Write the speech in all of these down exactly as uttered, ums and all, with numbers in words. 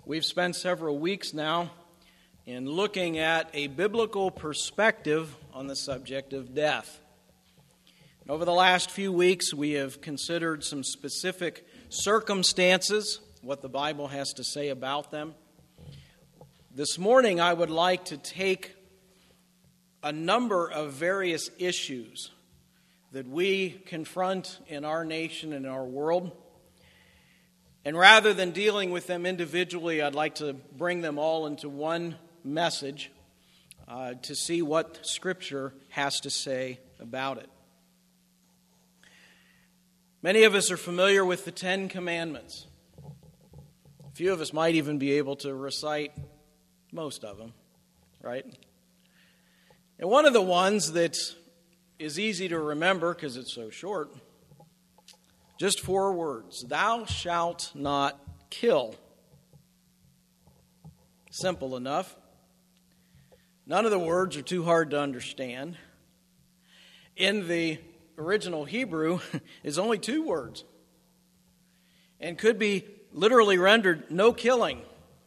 We've spent several weeks now in looking at a biblical perspective on the subject of death. Over the last few weeks, we have considered some specific circumstances, what the Bible has to say about them. This morning, I would like to take a number of various issues that we confront in our nation and our world. And rather than dealing with them individually, I'd like to bring them all into one message uh, to see what Scripture has to say about it. Many of us are familiar with the Ten Commandments. A few of us might even be able to recite most of them, right? And one of the ones that is easy to remember because it's so short, just four words: thou shalt not kill. Simple enough. None of the words are too hard to understand. In the original Hebrew, it's only two words and could be literally rendered no killing.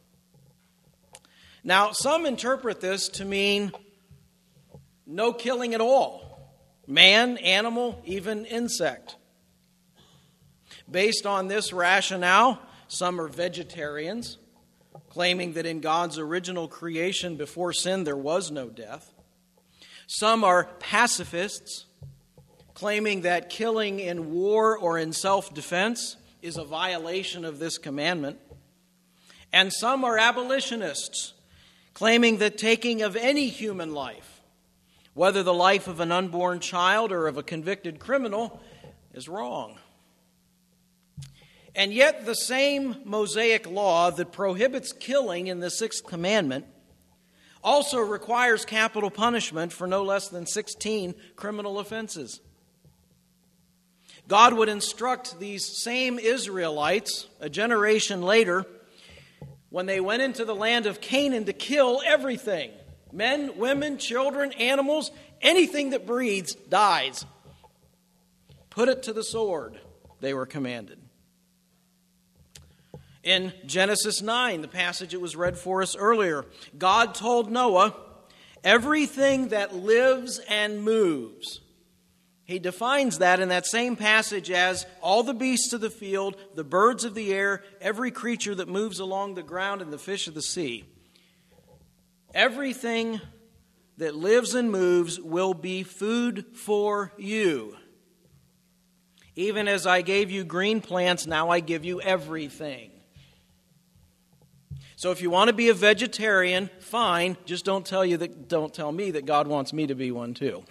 Now, some interpret this to mean no killing at all. Man, animal, even insect. Based on this rationale, some are vegetarians, claiming that in God's original creation before sin there was no death. Some are pacifists, claiming that killing in war or in self-defense is a violation of this commandment. And some are abolitionists, claiming that taking of any human life, whether the life of an unborn child or of a convicted criminal, is wrong. And yet the same Mosaic law that prohibits killing in the Sixth Commandment also requires capital punishment for no less than sixteen criminal offenses. God would instruct these same Israelites a generation later, when they went into the land of Canaan, to kill everything. Men, women, children, animals, anything that breathes dies. Put it to the sword, they were commanded. In Genesis nine, the passage that was read for us earlier, God told Noah, everything that lives and moves. He defines that in that same passage as all the beasts of the field, the birds of the air, every creature that moves along the ground, and the fish of the sea. Everything that lives and moves will be food for you. Even as I gave you green plants, now I give you everything. So if you want to be a vegetarian, fine. Just don't tell you that. Don't tell me that God wants me to be one too.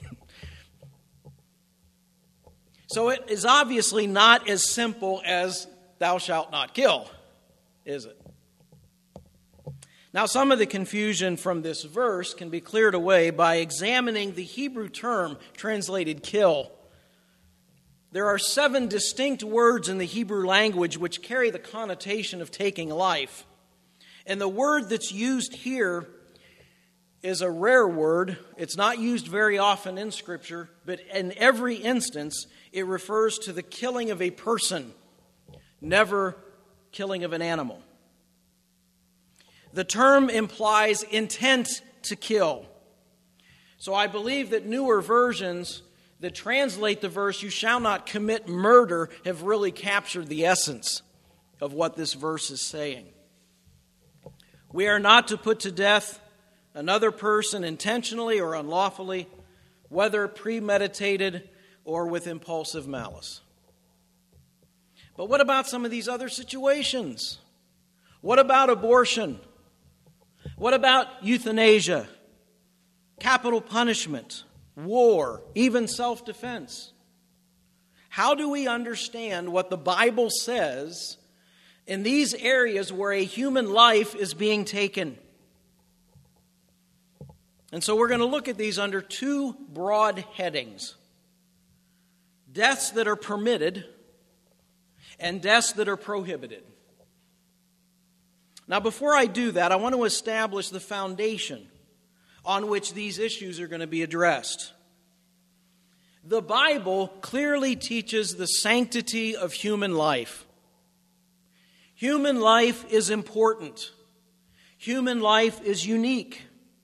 So it is obviously not as simple as thou shalt not kill, is it? Now, some of the confusion from this verse can be cleared away by examining the Hebrew term translated kill. There are seven distinct words in the Hebrew language which carry the connotation of taking life. And the word that's used here is a rare word. It's not used very often in Scripture, but in every instance, it refers to the killing of a person, never killing of an animal. The term implies intent to kill. So I believe that newer versions that translate the verse, you shall not commit murder, have really captured the essence of what this verse is saying. We are not to put to death another person intentionally or unlawfully, whether premeditated or with impulsive malice. But what about some of these other situations? What about abortion? What about euthanasia, capital punishment, war, even self-defense? How do we understand what the Bible says in these areas where a human life is being taken? And so we're going to look at these under two broad headings: deaths that are permitted and deaths that are prohibited. Now, before I do that, I want to establish the foundation on which these issues are going to be addressed. The Bible clearly teaches the sanctity of human life. Human life is important. Human life is unique.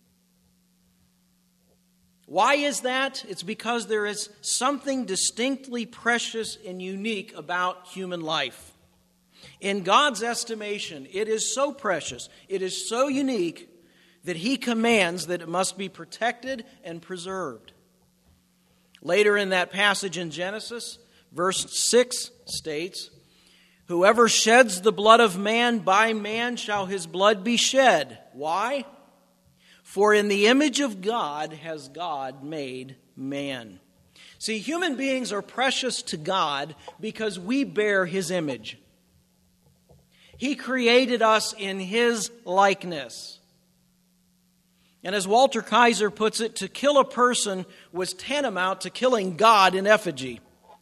Why is that? It's because there is something distinctly precious and unique about human life. In God's estimation, it is so precious, it is so unique, that He commands that it must be protected and preserved. Later in that passage in Genesis, verse six states, "Whoever sheds the blood of man, by man shall his blood be shed." Why? "For in the image of God has God made man." See, human beings are precious to God because we bear His image. He created us in His likeness. And as Walter Kaiser puts it, to kill a person was tantamount to killing God in effigy.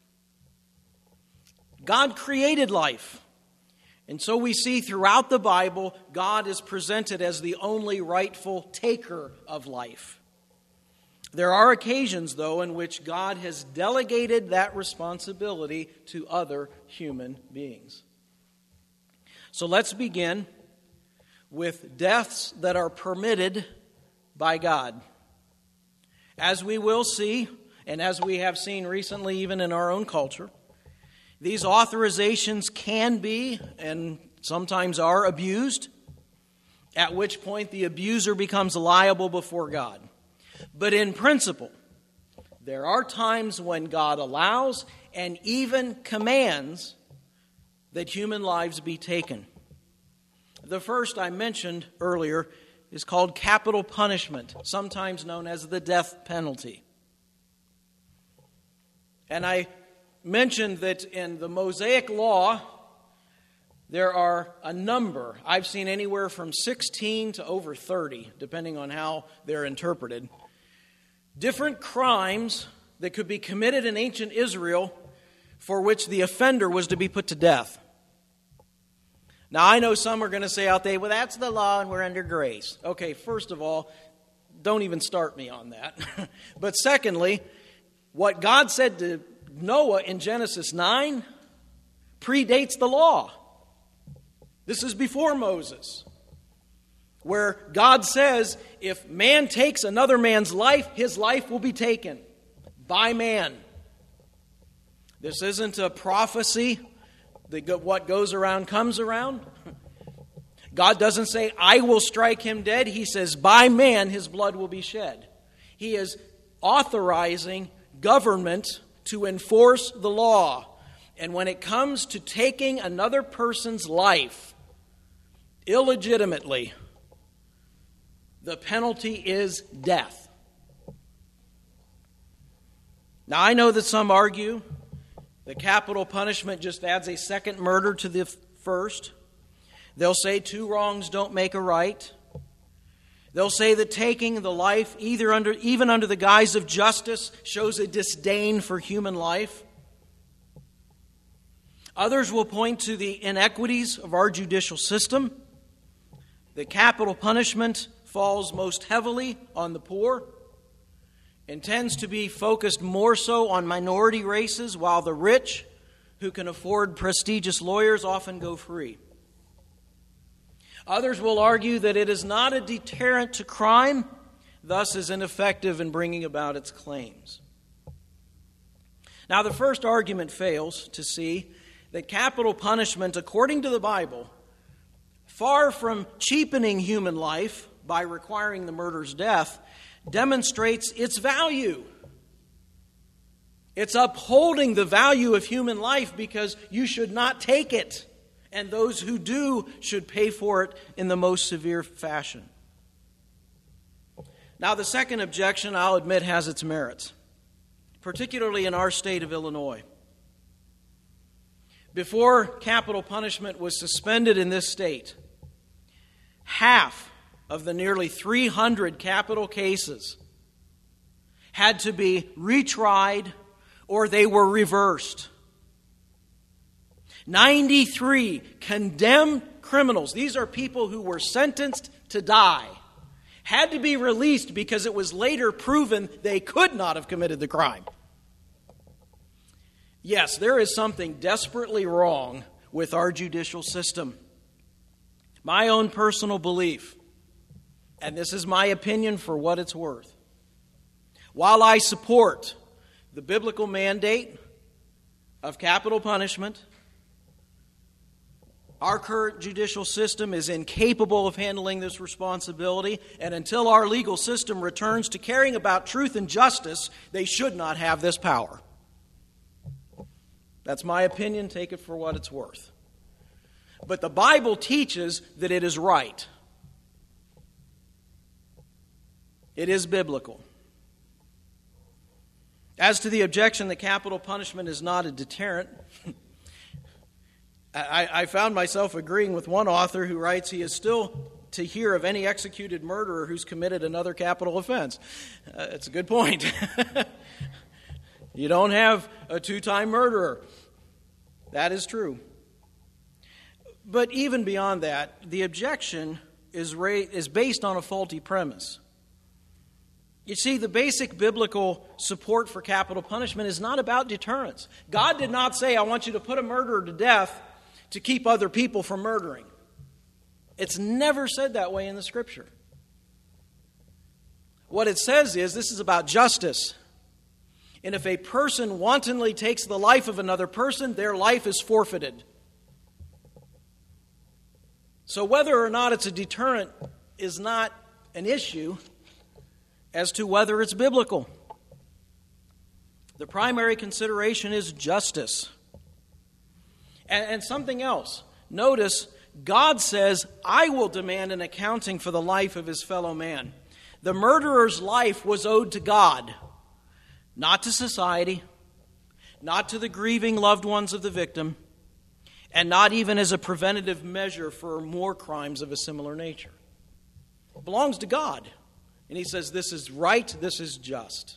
God created life. And so we see throughout the Bible, God is presented as the only rightful taker of life. There are occasions, though, in which God has delegated that responsibility to other human beings. So let's begin with deaths that are permitted by God. As we will see, and as we have seen recently even in our own culture, these authorizations can be, and sometimes are, abused, at which point the abuser becomes liable before God. But in principle, there are times when God allows and even commands that human lives be taken. The first I mentioned earlier is called capital punishment, sometimes known as the death penalty. And I mentioned that in the Mosaic Law, there are a number. I've seen anywhere from sixteen to over thirty, depending on how they're interpreted. Different crimes that could be committed in ancient Israel for which the offender was to be put to death. Now, I know some are going to say out there, well, that's the law and we're under grace. Okay, first of all, don't even start me on that. But secondly, what God said to Noah in Genesis nine predates the law. This is before Moses, where God says, if man takes another man's life, his life will be taken by man. This isn't a prophecy that what goes around comes around. God doesn't say, I will strike him dead. He says, by man his blood will be shed. He is authorizing government to enforce the law. And when it comes to taking another person's life illegitimately, the penalty is death. Now, I know that some argue that capital punishment just adds a second murder to the first. They'll say two wrongs don't make a right. They'll say that taking the life, either under, even under the guise of justice, shows a disdain for human life. Others will point to the inequities of our judicial system. The capital punishment falls most heavily on the poor and tends to be focused more so on minority races, while the rich, who can afford prestigious lawyers, often go free. Others will argue that it is not a deterrent to crime, thus is ineffective in bringing about its claims. Now, the first argument fails to see that capital punishment, according to the Bible, far from cheapening human life by requiring the murderer's death, demonstrates its value. It's upholding the value of human life because you should not take it, and those who do should pay for it in the most severe fashion. Now, the second objection, I'll admit, has its merits, particularly in our state of Illinois. Before capital punishment was suspended in this state, half of the nearly three hundred capital cases had to be retried or they were reversed. ninety-three condemned criminals, these are people who were sentenced to die, had to be released because it was later proven they could not have committed the crime. Yes, there is something desperately wrong with our judicial system. My own personal belief and this is my opinion for what it's worth, while I support the biblical mandate of capital punishment, our current judicial system is incapable of handling this responsibility, and until our legal system returns to caring about truth and justice, they should not have this power. That's my opinion. Take it for what it's worth. But the Bible teaches that it is right. It is biblical. As to the objection that capital punishment is not a deterrent, I, I found myself agreeing with one author who writes he is still to hear of any executed murderer who's committed another capital offense. Uh, it's a good point. You don't have a two-time murderer. That is true. But even beyond that, the objection is, ra- is based on a faulty premise. You see, the basic biblical support for capital punishment is not about deterrence. God did not say, I want you to put a murderer to death to keep other people from murdering. It's never said that way in the Scripture. What it says is this is about justice. And if a person wantonly takes the life of another person, their life is forfeited. So whether or not it's a deterrent is not an issue as to whether it's biblical. The primary consideration is justice. And, and something else. Notice, God says, I will demand an accounting for the life of his fellow man. The murderer's life was owed to God, not to society, not to the grieving loved ones of the victim, and not even as a preventative measure for more crimes of a similar nature. It belongs to God. And he says this is right, this is just.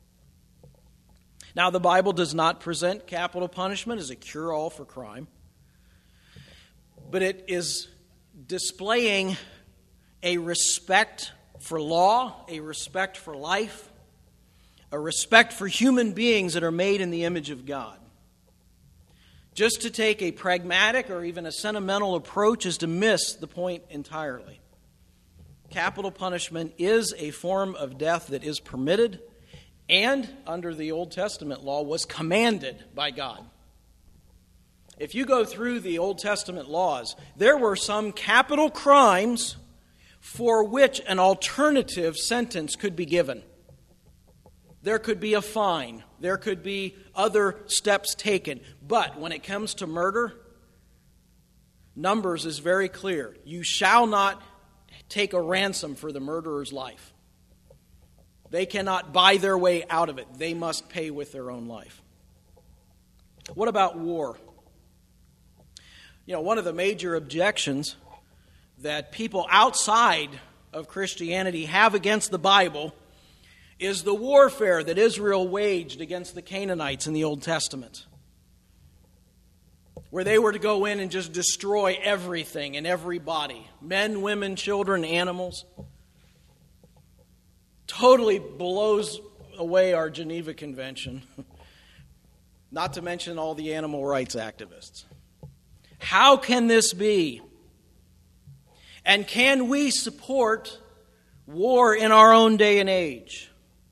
Now, the Bible does not present capital punishment as a cure-all for crime, but it is displaying a respect for law, a respect for life, a respect for human beings that are made in the image of God. Just to take a pragmatic or even a sentimental approach is to miss the point entirely. Capital punishment is a form of death that is permitted and, under the Old Testament law, was commanded by God. If you go through the Old Testament laws, there were some capital crimes for which an alternative sentence could be given. There could be a fine. There could be other steps taken. But when it comes to murder, Numbers is very clear. You shall not take a ransom for the murderer's life. They cannot buy their way out of it. They must pay with their own life. What about war? You know, one of the major objections that people outside of Christianity have against the Bible is the warfare that Israel waged against the Canaanites in the Old Testament, where they were to go in and just destroy everything and everybody, men, women, children, animals. Totally blows away our Geneva Convention, not to mention all the animal rights activists. How can this be? And can we support war in our own day and age?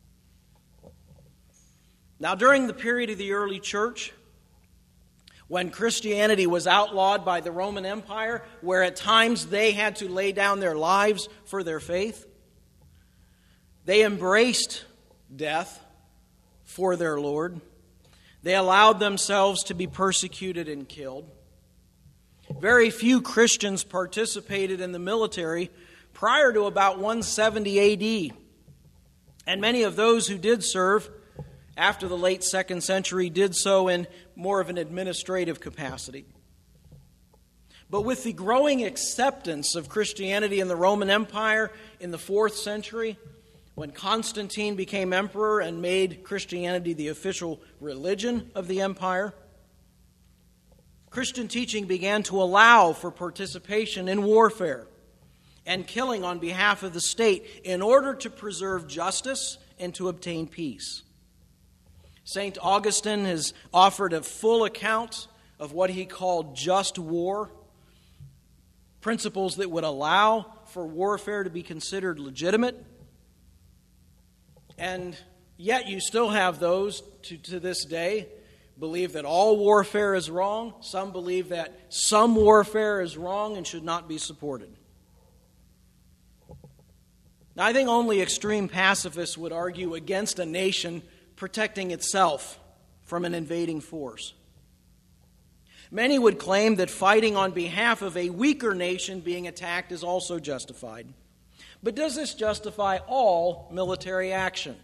Now, during the period of the early church, when Christianity was outlawed by the Roman Empire, where at times they had to lay down their lives for their faith, they embraced death for their Lord. They allowed themselves to be persecuted and killed. Very few Christians participated in the military prior to about one seventy A D. And many of those who did serve after the late second century did so in more of an administrative capacity. But with the growing acceptance of Christianity in the Roman Empire in the fourth century, when Constantine became emperor and made Christianity the official religion of the empire, Christian teaching began to allow for participation in warfare and killing on behalf of the state in order to preserve justice and to obtain peace. Saint Augustine has offered a full account of what he called just war, principles that would allow for warfare to be considered legitimate. And yet you still have those to, to this day believe that all warfare is wrong. Some believe that some warfare is wrong and should not be supported. Now, I think only extreme pacifists would argue against a nation protecting itself from an invading force. Many would claim that fighting on behalf of a weaker nation being attacked is also justified. But does this justify all military action?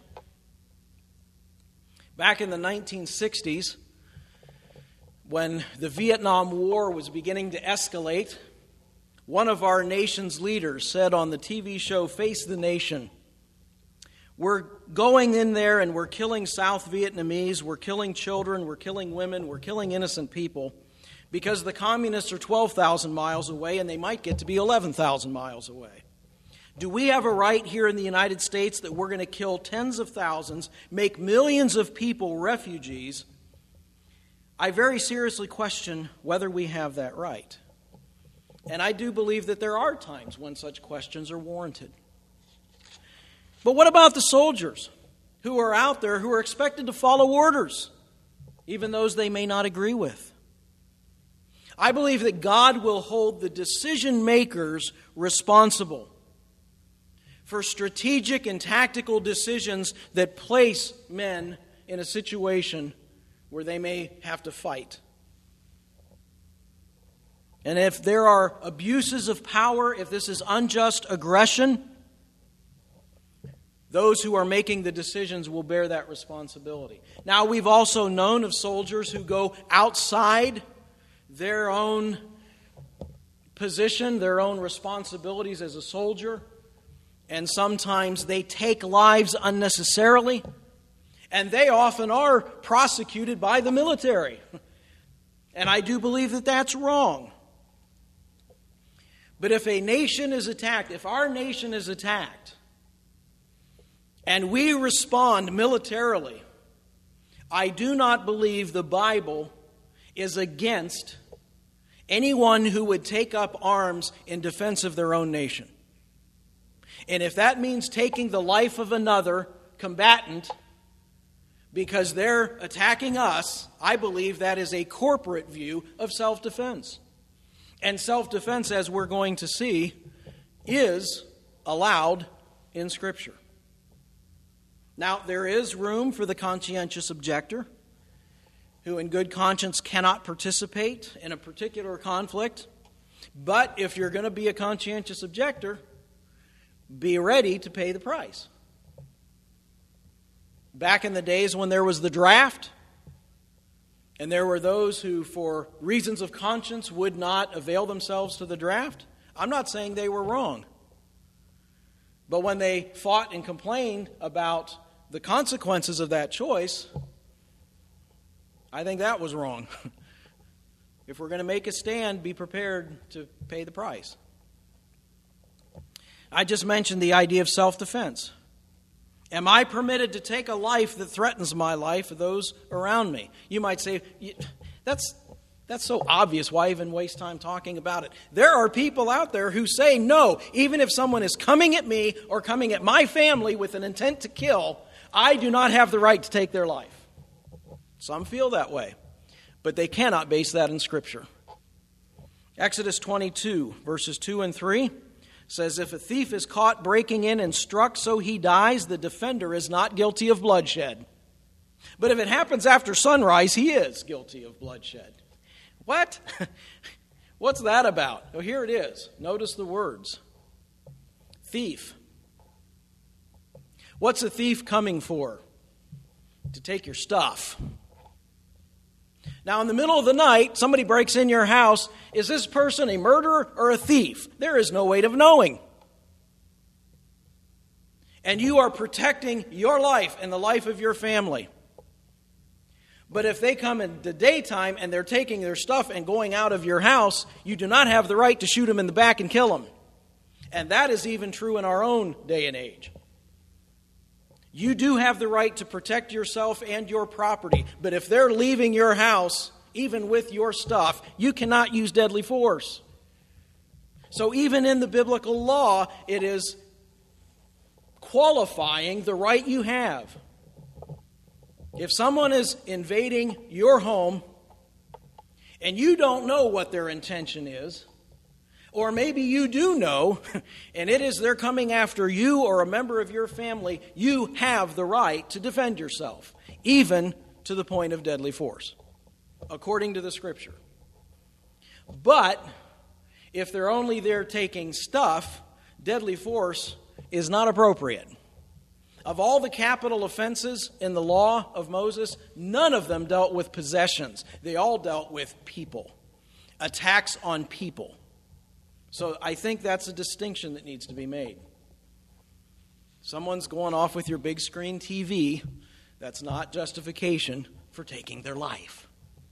Back in the nineteen sixties, when the Vietnam War was beginning to escalate, one of our nation's leaders said on the T V show Face the Nation, "We're going in there and we're killing South Vietnamese, we're killing children, we're killing women, we're killing innocent people because the communists are twelve thousand miles away and they might get to be eleven thousand miles away. Do we have a right here in the United States that we're going to kill tens of thousands, make millions of people refugees? I very seriously question whether we have that right." And I do believe that there are times when such questions are warranted. But what about the soldiers who are out there who are expected to follow orders, even those they may not agree with? I believe that God will hold the decision makers responsible for strategic and tactical decisions that place men in a situation where they may have to fight. And if there are abuses of power, if this is unjust aggression, those who are making the decisions will bear that responsibility. Now, we've also known of soldiers who go outside their own position, their own responsibilities as a soldier, and sometimes they take lives unnecessarily, and they often are prosecuted by the military. And I do believe that that's wrong. But if a nation is attacked, if our nation is attacked, and we respond militarily, I do not believe the Bible is against anyone who would take up arms in defense of their own nation. And if that means taking the life of another combatant because they're attacking us, I believe that is a corporate view of self-defense. And self-defense, as we're going to see, is allowed in Scripture. Now, there is room for the conscientious objector who in good conscience cannot participate in a particular conflict. But if you're going to be a conscientious objector, be ready to pay the price. Back in the days when there was the draft, and there were those who, for reasons of conscience, would not avail themselves to the draft, I'm not saying they were wrong. But when they fought and complained about the consequences of that choice, I think that was wrong. If we're going to make a stand, be prepared to pay the price. I just mentioned the idea of self-defense. Am I permitted to take a life that threatens my life or those around me? You might say, that's, that's so obvious. Why even waste time talking about it? There are people out there who say, no, even if someone is coming at me or coming at my family with an intent to kill, I do not have the right to take their life. Some feel that way, but they cannot base that in Scripture. Exodus twenty-two, verses two and three says, if a thief is caught breaking in and struck so he dies, the defender is not guilty of bloodshed. But if it happens after sunrise, he is guilty of bloodshed. What? What's that about? Oh, here it is. Notice the words. Thief. What's a thief coming for? To take your stuff. Now, in the middle of the night, somebody breaks in your house. Is this person a murderer or a thief? There is no way of knowing. And you are protecting your life and the life of your family. But if they come in the daytime and they're taking their stuff and going out of your house, you do not have the right to shoot them in the back and kill them. And that is even true in our own day and age. You do have the right to protect yourself and your property, but if they're leaving your house, even with your stuff, you cannot use deadly force. So even in the biblical law, it is qualifying the right you have. If someone is invading your home and you don't know what their intention is, or maybe you do know, and it is they're coming after you or a member of your family, you have the right to defend yourself, even to the point of deadly force, according to the Scripture. But if they're only there taking stuff, deadly force is not appropriate. Of all the capital offenses in the law of Moses, none of them dealt with possessions. They all dealt with people, attacks on people. So I think that's a distinction that needs to be made. Someone's going off with your big screen T V, that's not justification for taking their life.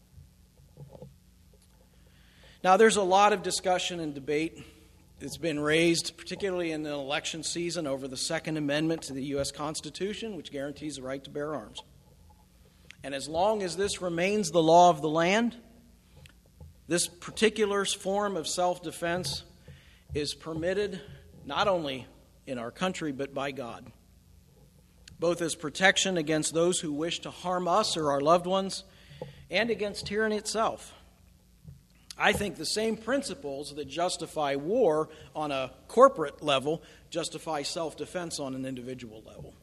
Now, there's a lot of discussion and debate that's been raised, particularly in the election season, over the Second Amendment to the U S Constitution, which guarantees the right to bear arms. And as long as this remains the law of the land, this particular form of self-defense is permitted not only in our country, but by God, both as protection against those who wish to harm us or our loved ones, and against tyranny itself. I think the same principles that justify war on a corporate level justify self-defense on an individual level.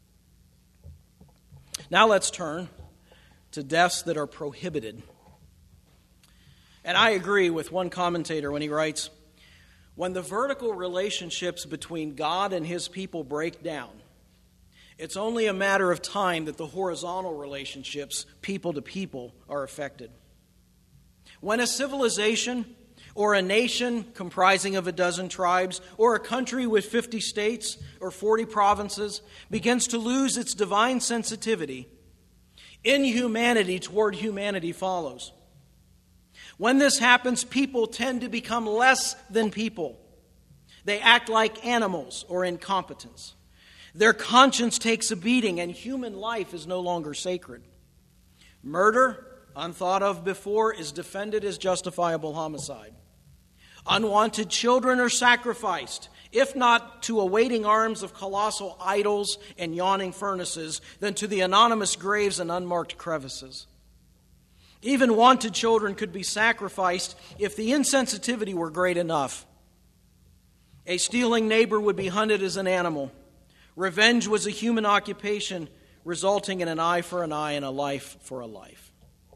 Now let's turn to deaths that are prohibited. And I agree with one commentator when he writes, when the vertical relationships between God and his people break down, it's only a matter of time that the horizontal relationships, people to people, are affected. When a civilization or a nation comprising of a dozen tribes or a country with fifty states or forty provinces begins to lose its divine sensitivity, inhumanity toward humanity follows. When this happens, people tend to become less than people. They act like animals or incompetents. Their conscience takes a beating, and human life is no longer sacred. Murder, unthought of before, is defended as justifiable homicide. Unwanted children are sacrificed, if not to awaiting arms of colossal idols and yawning furnaces, then to the anonymous graves and unmarked crevices. Even wanted children could be sacrificed if the insensitivity were great enough. A stealing neighbor would be hunted as an animal. Revenge was a human occupation, resulting in an eye for an eye and a life for a life.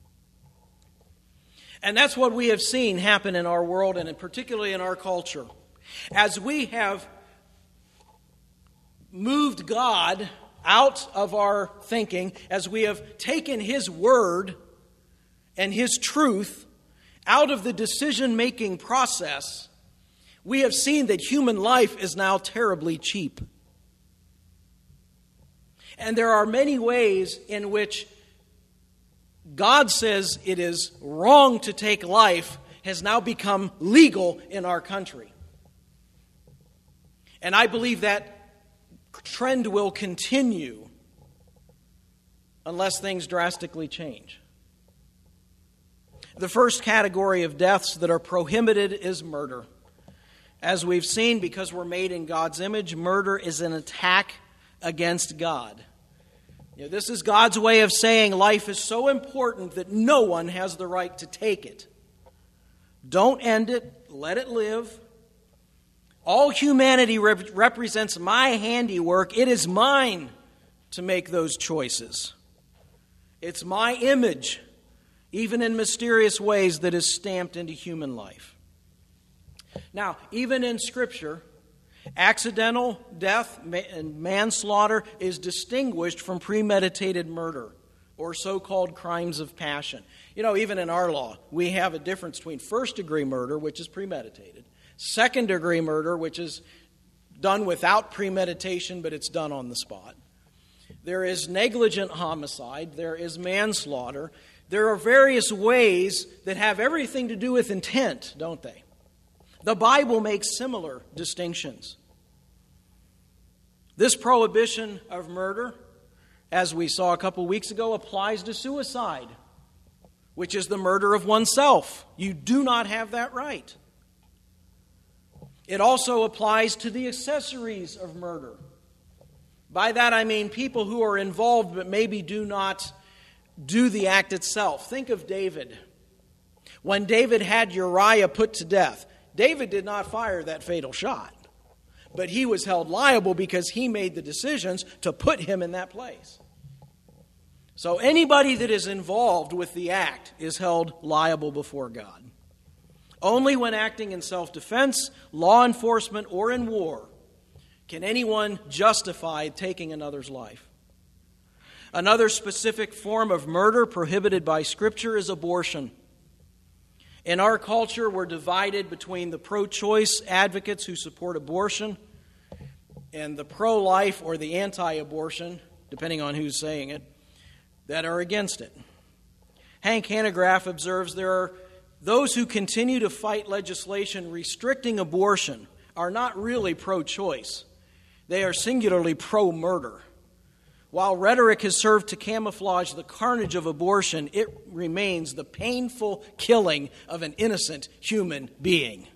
And that's what we have seen happen in our world, and particularly in our culture. As we have moved God out of our thinking, as we have taken His Word and His truth out of the decision-making process, we have seen that human life is now terribly cheap. And there are many ways in which God says it is wrong to take life has now become legal in our country. And I believe that trend will continue unless things drastically change. The first category of deaths that are prohibited is murder. As we've seen, because we're made in God's image, murder is an attack against God. You know, this is God's way of saying life is so important that no one has the right to take it. Don't end it. Let it live. All humanity rep- represents my handiwork. It is mine to make those choices. It's my image, even in mysterious ways, that is stamped into human life. Now, even in Scripture, accidental death and manslaughter is distinguished from premeditated murder or so-called crimes of passion. You know, even in our law, we have a difference between first-degree murder, which is premeditated, second-degree murder, which is done without premeditation, but it's done on the spot. There is negligent homicide. There is manslaughter. There are various ways that have everything to do with intent, don't they? The Bible makes similar distinctions. This prohibition of murder, as we saw a couple weeks ago, applies to suicide, which is the murder of oneself. You do not have that right. It also applies to the accessories of murder. By that I mean people who are involved but maybe do not do the act itself. Think of David. When David had Uriah put to death, David did not fire that fatal shot, but he was held liable because he made the decisions to put him in that place. So anybody that is involved with the act is held liable before God. Only when acting in self-defense, law enforcement, or in war can anyone justify taking another's life. Another specific form of murder prohibited by Scripture is abortion. In our culture, we're divided between the pro-choice advocates who support abortion and the pro-life or the anti-abortion, depending on who's saying it, that are against it. Hank Hanegraaff observes there are those who continue to fight legislation restricting abortion are not really pro-choice. They are singularly pro-murder. While rhetoric has served to camouflage the carnage of abortion, it remains the painful killing of an innocent human being.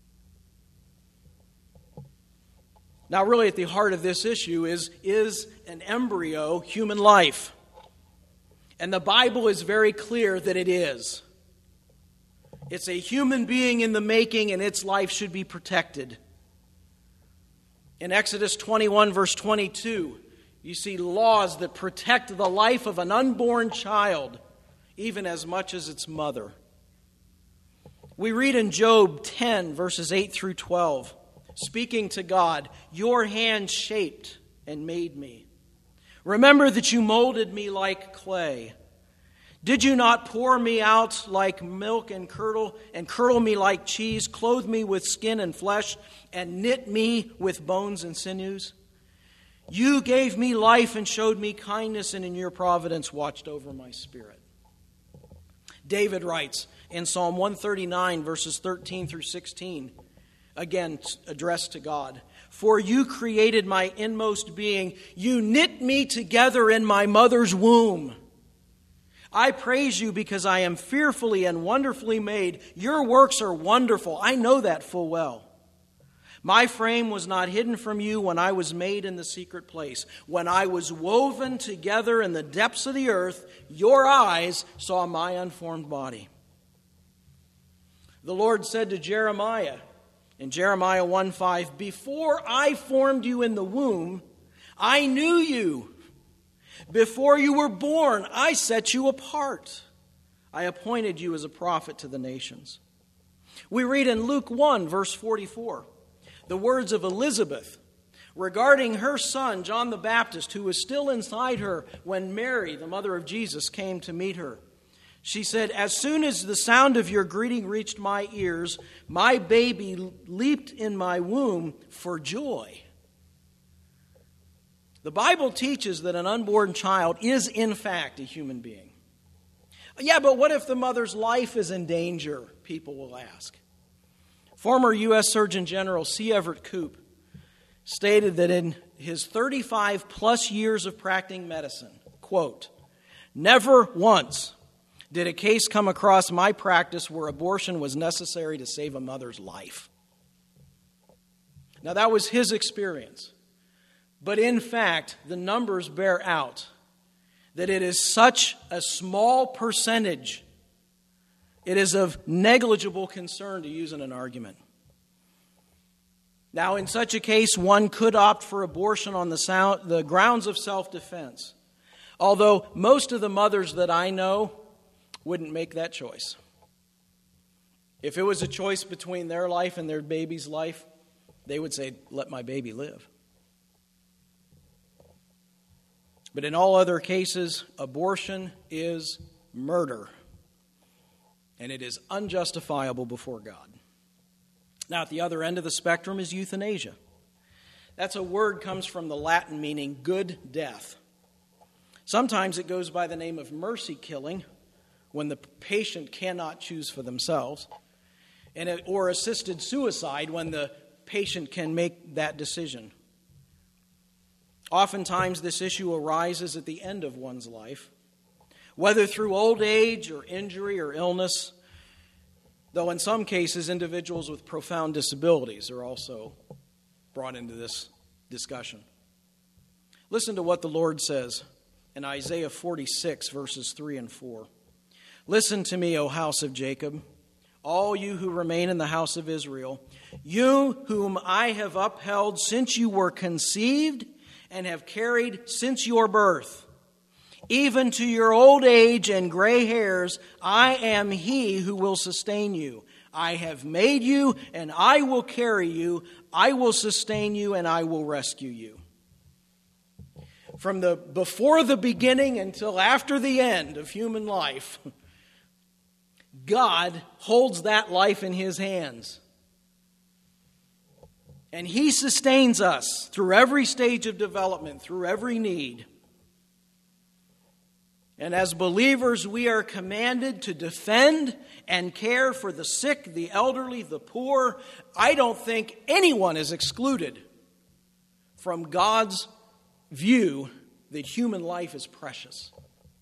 Now, really at the heart of this issue is, is an embryo human life? And the Bible is very clear that it is. It's a human being in the making, and its life should be protected. In Exodus twenty-one, verse twenty-two, you see laws that protect the life of an unborn child, even as much as its mother. We read in Job ten, verses eight through twelve, speaking to God, "Your hand shaped and made me. Remember that you molded me like clay. Did you not pour me out like milk and curdle, and curdle me like cheese, clothe me with skin and flesh, and knit me with bones and sinews? You gave me life and showed me kindness, and in your providence watched over my spirit." David writes in Psalm one thirty-nine, verses thirteen through sixteen, again addressed to God, "For you created my inmost being. You knit me together in my mother's womb. I praise you because I am fearfully and wonderfully made. Your works are wonderful. I know that full well. My frame was not hidden from you when I was made in the secret place. When I was woven together in the depths of the earth, your eyes saw my unformed body." The Lord said to Jeremiah in Jeremiah one five, "Before I formed you in the womb, I knew you. Before you were born, I set you apart. I appointed you as a prophet to the nations." We read in Luke one, verse forty-four, the words of Elizabeth regarding her son, John the Baptist, who was still inside her when Mary, the mother of Jesus, came to meet her. She said, "As soon as the sound of your greeting reached my ears, my baby leaped in my womb for joy." The Bible teaches that an unborn child is, in fact, a human being. Yeah, but what if the mother's life is in danger, people will ask. Former U S Surgeon General C. Everett Koop stated that in his thirty-five plus years of practicing medicine, quote, "Never once did a case come across my practice where abortion was necessary to save a mother's life." Now, that was his experience. But in fact, the numbers bear out that it is such a small percentage, it is of negligible concern to use in an argument. Now, in such a case, one could opt for abortion on the, sound, the grounds of self-defense, although most of the mothers that I know wouldn't make that choice. If it was a choice between their life and their baby's life, they would say, "Let my baby live." But in all other cases, abortion is murder, and it is unjustifiable before God. Now, at the other end of the spectrum is euthanasia. That's a word comes from the Latin meaning good death. Sometimes it goes by the name of mercy killing when the patient cannot choose for themselves, and it, or assisted suicide when the patient can make that decision. Oftentimes, this issue arises at the end of one's life, whether through old age or injury or illness. Though in some cases, individuals with profound disabilities are also brought into this discussion. Listen to what the Lord says in Isaiah forty-six, verses three and four. Listen to me, O house of Jacob, all you who remain in the house of Israel, you whom I have upheld since you were conceived and have carried since your birth. Even to your old age and gray hairs, I am he who will sustain you. I have made you, and I will carry you. I will sustain you, and I will rescue you. From the before the beginning until after the end of human life, God holds that life in his hands. And he sustains us through every stage of development, through every need. And as believers, we are commanded to defend and care for the sick, the elderly, the poor. I don't think anyone is excluded from God's view that human life is precious.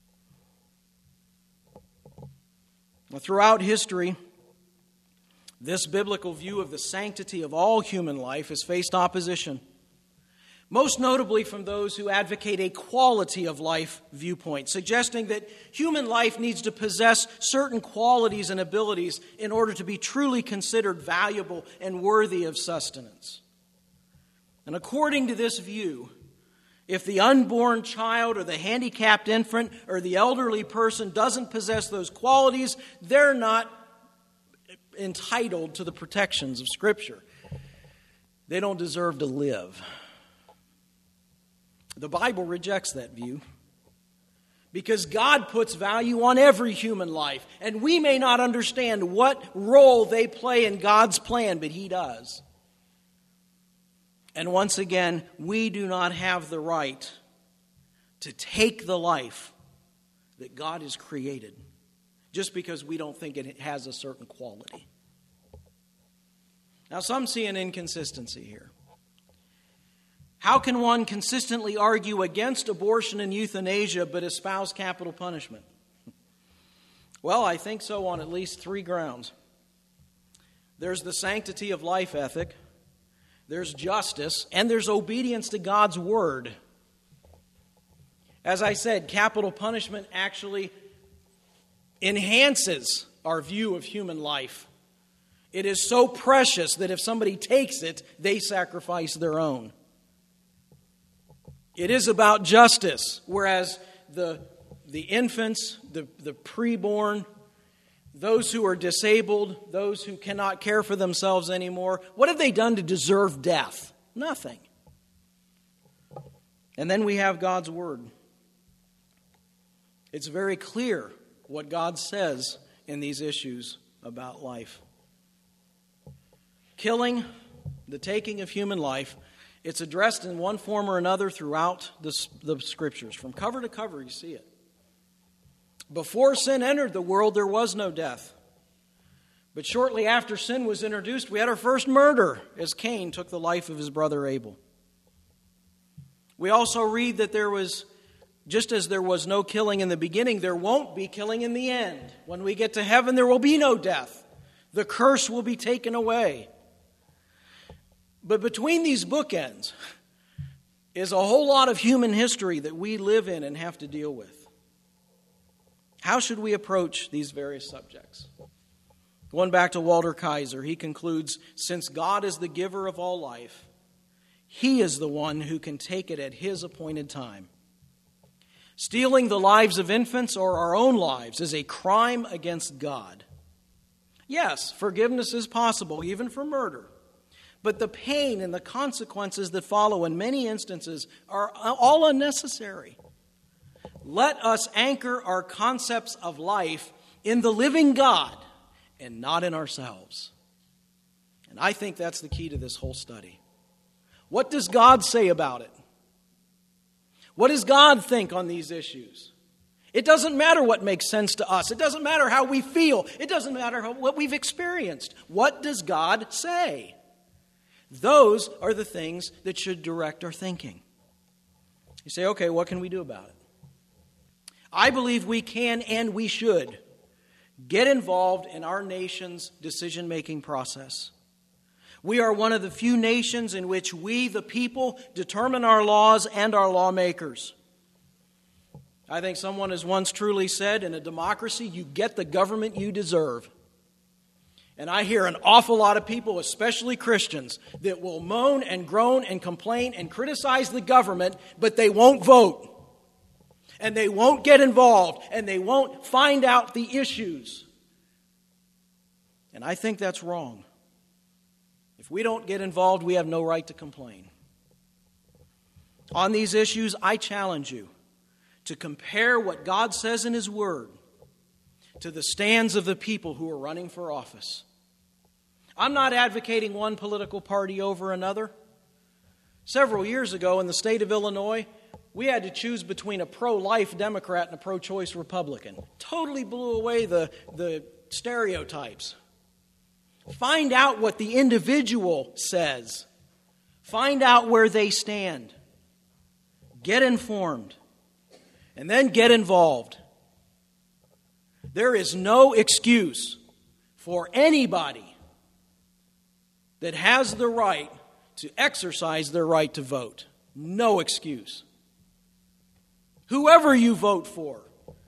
Throughout history, this biblical view of the sanctity of all human life has faced opposition, most notably from those who advocate a quality of life viewpoint, suggesting that human life needs to possess certain qualities and abilities in order to be truly considered valuable and worthy of sustenance. And according to this view, if the unborn child or the handicapped infant or the elderly person doesn't possess those qualities, they're not entitled to the protections of Scripture. They don't deserve to live. The Bible rejects that view because God puts value on every human life, and we may not understand what role they play in God's plan, but He does. And once again, we do not have the right to take the life that God has created just because we don't think it has a certain quality. Now, some see an inconsistency here. How can one consistently argue against abortion and euthanasia but espouse capital punishment? Well, I think so on at least three grounds. There's the sanctity of life ethic, there's justice, and there's obedience to God's word. As I said, capital punishment actually enhances our view of human life. It is so precious that if somebody takes it, they sacrifice their own. It is about justice, whereas the, the infants, the, the preborn, those who are disabled, those who cannot care for themselves anymore, what have they done to deserve death? Nothing. And then we have God's word. It's very clear what God says in these issues about life. Killing, the taking of human life, it's addressed in one form or another throughout the, the Scriptures. From cover to cover, you see it. Before sin entered the world, there was no death. But shortly after sin was introduced, we had our first murder as Cain took the life of his brother Abel. We also read that there was, just as there was no killing in the beginning, there won't be killing in the end. When we get to heaven, there will be no death. The curse will be taken away. But between these bookends is a whole lot of human history that we live in and have to deal with. How should we approach these various subjects? Going back to Walter Kaiser, he concludes, since God is the giver of all life, He is the one who can take it at His appointed time. Stealing the lives of infants or our own lives is a crime against God. Yes, forgiveness is possible, even for murder. But the pain and the consequences that follow in many instances are all unnecessary. Let us anchor our concepts of life in the living God and not in ourselves. And I think that's the key to this whole study. What does God say about it? What does God think on these issues? It doesn't matter what makes sense to us. It doesn't matter how we feel. It doesn't matter how, what we've experienced. What does God say? Those are the things that should direct our thinking. You say, okay, what can we do about it? I believe we can and we should get involved in our nation's decision-making process. We are one of the few nations in which we, the people, determine our laws and our lawmakers. I think someone has once truly said, in a democracy, you get the government you deserve. And I hear an awful lot of people, especially Christians, that will moan and groan and complain and criticize the government, but they won't vote. And they won't get involved, and they won't find out the issues. And I think that's wrong. If we don't get involved, we have no right to complain. On these issues, I challenge you to compare what God says in His Word to the stands of the people who are running for office. I'm not advocating one political party over another. Several years ago in the state of Illinois, we had to choose between a pro-life Democrat and a pro-choice Republican. Totally blew away the, the stereotypes. Find out what the individual says. Find out where they stand. Get informed. And then get involved. There is no excuse for anybody that has the right to exercise their right to vote. No excuse. Whoever you vote for,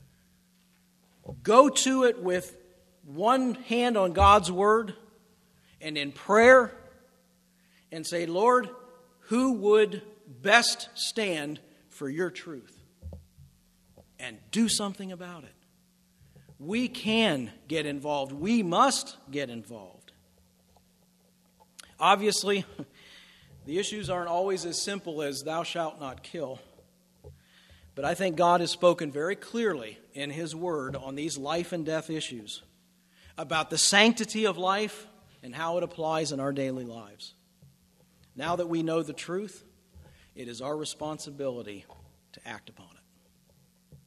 go to it with one hand on God's Word and in prayer and say, Lord, who would best stand for your truth? And do something about it. We can get involved. We must get involved. Obviously, the issues aren't always as simple as thou shalt not kill. But I think God has spoken very clearly in His Word on these life and death issues about the sanctity of life and how it applies in our daily lives. Now that we know the truth, it is our responsibility to act upon it.